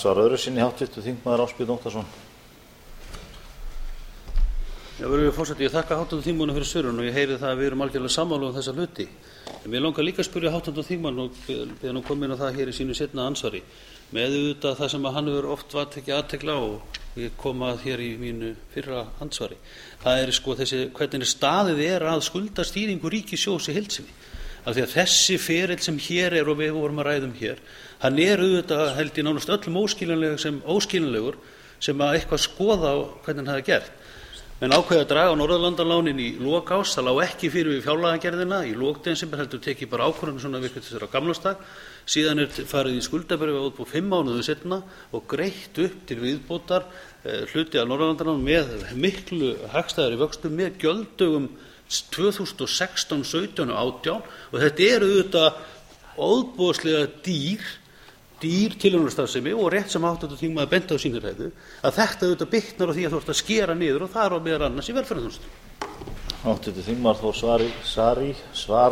Svar öðru sinni háttvirtur þingmaður Ásbjörn Óttarsson. Virðulegur forseti, ég þakka hv. þingmanni fyrir svörin og ég heyri það að við erum algjörlega sammála um þessa hluti. En mér langar líka að spyrja hv. þingmann og beðið hann koma inn á það hér í sínu seinna andsvari. Með auðvitað það sem hann hefur oft tekið athygli á og ég kom að hér í mínu fyrra andsvari. Það þessi hvernig staðið að skuldastýringu ríkissjóðs í heild sinni. Af því að þessi ferill sem hér og við vorum að ræða hér, hann auðvitað held ég nánast öllum óskiljanlegur sem að eitthvað skoða á hvernig hann hefði gert. Menn ákveða að draga Norðurlandalánin í lok árs, það lá ekki fyrir við fjárlagagerðina í lok desember, heldur tekið bara ákvörðun svona virkað þessar á gamlársdag. Síðan farið í skuldabréf á útbúið 5 mánuði seinna og greitt upp til viðbótar hluti af Norðurlandalánin með miklu hagstæðari vöxtum með gjöldum 2016, 17 og 18 og þetta auðvitað ofboðslega dýr tilraunastarfsemi og rétt sem hv. þingmaður benti á sinni ræðu að þetta auðvitað bitnar á því að þú ert að skera niður og það á meðal annars í velferðarþjónustu. Hv. þingmaður Þór Saari